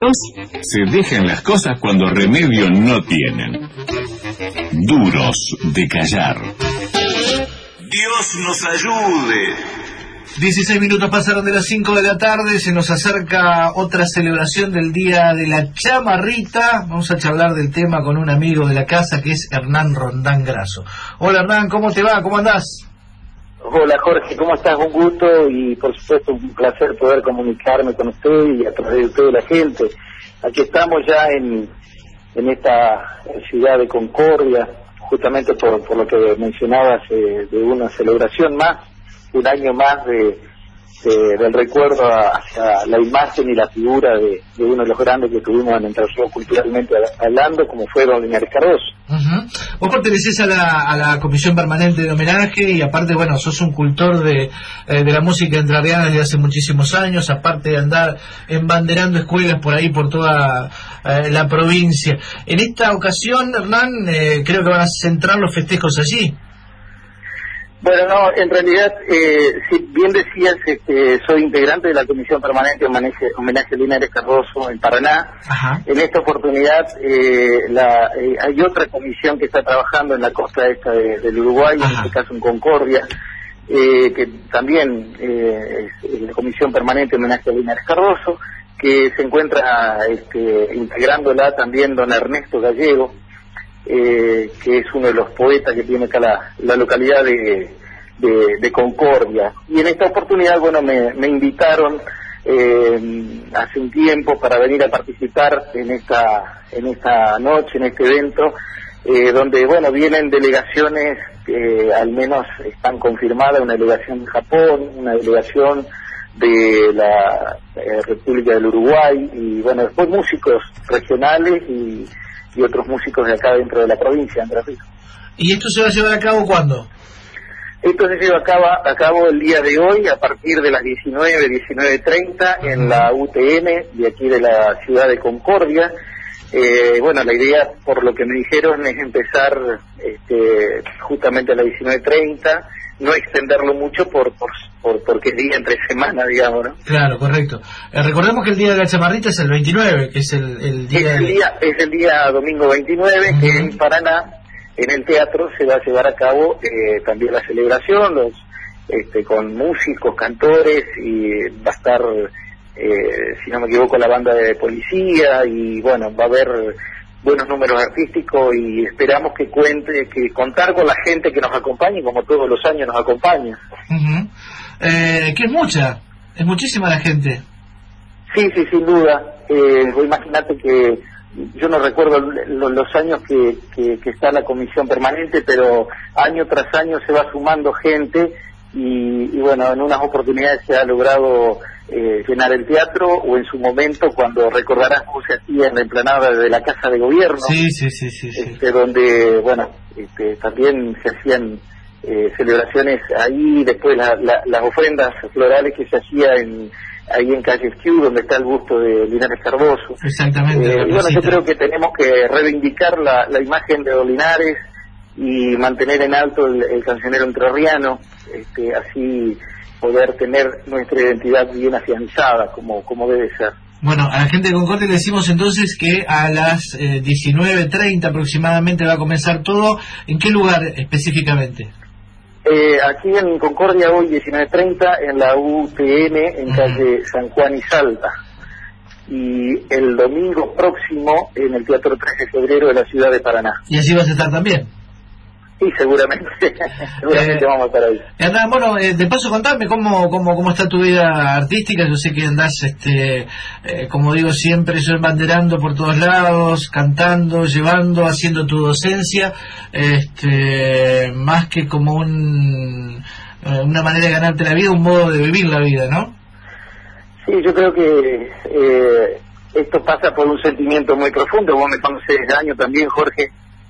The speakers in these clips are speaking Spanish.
Se dejan las cosas cuando remedio no tienen. Duros de callar. Dios nos ayude. 16 minutos pasaron de las 5 de la tarde, se nos acerca otra celebración del Día de la Chamarrita. Vamos a charlar del tema con un amigo de la casa que es Hernán Rondán Grasso. Hola Hernán, ¿cómo te va? ¿Cómo andás? Hola Jorge, ¿cómo estás? Un gusto y por supuesto un placer poder comunicarme con usted y a través de usted la gente. Aquí estamos ya en esta ciudad de Concordia, justamente por lo que mencionabas de una celebración más, un año más del recuerdo hacia la imagen y la figura de uno de los grandes que tuvimos en Entre Ríos culturalmente hablando, como fue don Linares Cardoso. Vos pertenecés a la Comisión Permanente de Homenaje y aparte, bueno, sos un cultor de la música entrerriana desde hace muchísimos años, aparte de andar embanderando escuelas por ahí, por toda la provincia. En esta ocasión, Hernán, creo que van a centrar los festejos allí. Bueno, no, en realidad, si bien decías, soy integrante de la Comisión Permanente de Homenaje a Linares Cardoso en Paraná. Ajá. En esta oportunidad hay otra comisión que está trabajando en la costa esta del Uruguay, Ajá. En este caso en Concordia, que también es la Comisión Permanente de Homenaje a Linares Cardoso, que se encuentra integrándola también don Ernesto Gallego, que es uno de los poetas que tiene acá la localidad de Concordia. Y en esta oportunidad, bueno, me invitaron hace un tiempo para venir a participar en esta noche, en este evento, donde, bueno, vienen delegaciones que al menos están confirmadas, una delegación de Japón, una delegación de la República del Uruguay, y bueno, después músicos regionales y otros músicos de acá dentro de la provincia de Entre Ríos. ¿Y esto se va a llevar a cabo cuándo? Esto se lleva a cabo el día de hoy a partir de las 19:30 en la UTN de aquí de la ciudad de Concordia. Bueno, la idea, por lo que me dijeron, es empezar justamente a las 19:30, no extenderlo mucho porque es día entre semana, digamos, ¿no? Claro, correcto. Recordemos que el Día de la Chamarrita es el 29, que es el día... Es el día domingo 29, que en Paraná, en el teatro, se va a llevar a cabo también la celebración, con músicos, cantores, y va a estar, si no me equivoco, la banda de policía, y bueno, va a haber buenos números artísticos, y esperamos que contar con la gente que nos acompañe, como todos los años nos acompaña. Que es muchísima la gente. Sí, sin duda. Imagínate que yo no recuerdo los años que está la comisión permanente, pero año tras año se va sumando gente, y bueno, en unas oportunidades se ha logrado llenar el teatro, o en su momento, cuando recordarás cómo se hacía en la explanada de la Casa de Gobierno, sí. Donde, bueno, también se hacían celebraciones ahí, después las ofrendas florales que se hacían ahí en Calle Esquiú, donde está el busto de Linares Cardoso. Exactamente. Y bueno, yo creo que tenemos que reivindicar la imagen de don Linares y mantener en alto el cancionero entrerriano, así poder tener nuestra identidad bien afianzada, como debe ser. Bueno, a la gente de Concordia le decimos entonces que a las 19:30 aproximadamente va a comenzar todo. ¿En qué lugar específicamente? Aquí en Concordia hoy 19:30 en la UTN en calle San Juan y Salta, y el domingo próximo en el Teatro 3 de Febrero de la ciudad de Paraná. ¿Y allí vas a estar también? Sí, seguramente vamos a estar ahí. Hernán, bueno, de paso contame cómo está tu vida artística. Yo sé que andás, como digo siempre, yo embanderando por todos lados, cantando, llevando, haciendo tu docencia, más que como una manera de ganarte la vida, un modo de vivir la vida, ¿no? Sí, yo creo que esto pasa por un sentimiento muy profundo. Vos me conoces de año también, Jorge.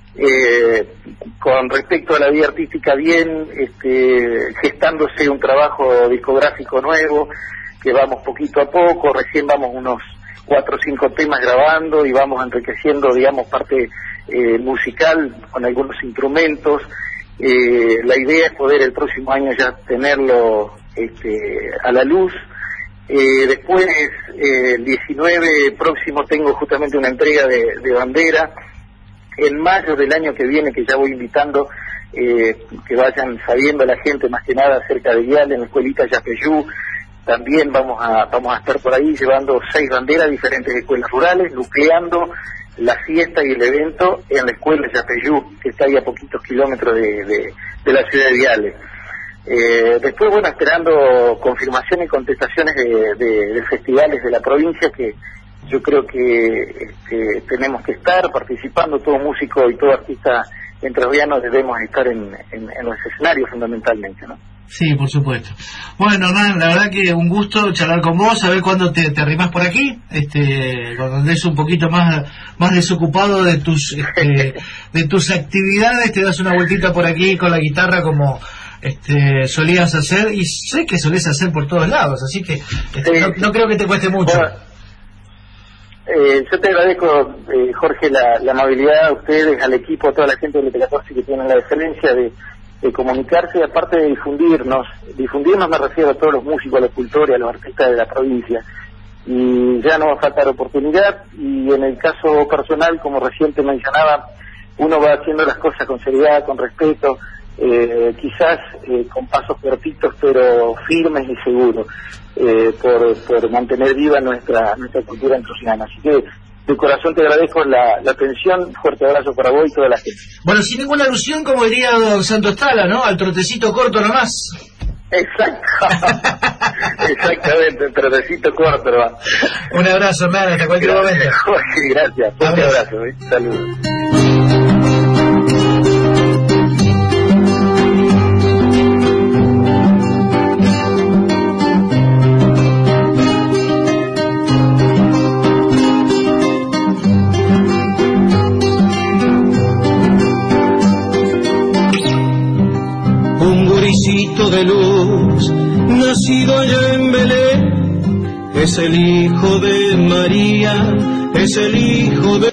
Con respecto a la vida artística, bien, gestándose un trabajo discográfico nuevo, que vamos poquito a poco, recién vamos unos 4 o 5 temas grabando, y vamos enriqueciendo, digamos, parte musical con algunos instrumentos. La idea es poder el próximo año ya tenerlo a la luz, Después, el 19 próximo tengo justamente una entrega de bandera. En mayo del año que viene, que ya voy invitando, que vayan sabiendo la gente más que nada acerca de Vial en la escuelita Yapeyú. También vamos a estar por ahí llevando 6 banderas a diferentes escuelas rurales, nucleando la fiesta y el evento en la escuela Yapeyú, que está ahí a poquitos kilómetros de la ciudad de Viales. Después, bueno, esperando confirmaciones y contestaciones de festivales de la provincia, que yo creo que tenemos que estar participando. Todo músico y todo artista entrerriano debemos estar en los escenarios fundamentalmente, ¿no? Sí, por supuesto. Bueno, Hernán, la verdad que un gusto charlar con vos, a ver cuándo te arrimás por aquí, cuando andes un poquito más desocupado de tus actividades, te das una vueltita por aquí con la guitarra como solías hacer, y sé que solés hacer por todos lados, así que no creo que te cueste mucho. Bueno, yo te agradezco, Jorge, la amabilidad a ustedes, al equipo, a toda la gente del ET14 que tienen la excelencia de comunicarse, y aparte de difundirnos me refiero a todos los músicos, a los cultores, a los artistas de la provincia, y ya no va a faltar oportunidad. Y en el caso personal, como recién te mencionaba, uno va haciendo las cosas con seriedad, con respeto, quizás con pasos cortitos pero firmes y seguros, por mantener viva nuestra cultura entrerriana. Así que de corazón te agradezco la atención. Fuerte abrazo para vos y toda la gente. Bueno, sin ninguna alusión, como diría don Santos Tala, ¿no? Al trotecito corto nomás. Exacto. Exactamente, el trotecito corto nomás. Un abrazo, Hernán, hasta cualquier momento. Gracias, fuerte abrazo. Saludos. De luz, nacido allá en Belén, es el hijo de María, es el hijo de